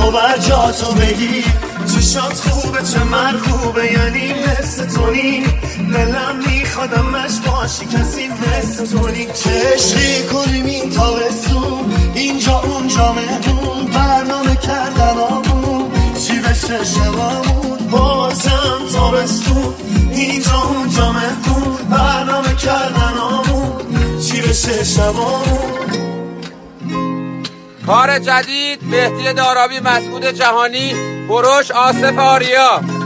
و بر جاتو بگی چشات خوبه چه مرغوبه یعنی مثل تو نی دلم میخوادمش باشی کسی مثل تو نی چه عشقی کنیم این تابستون اینجا اونجا مهمون برنامه کردن آمون چی بشه شبامون بازم تابستون اینجا اونجا مهمون برنامه کردن آمون چی بشه شبامون. کار جدید مهدی دارابی، مسعود جهانی، بروش، آصف آریا.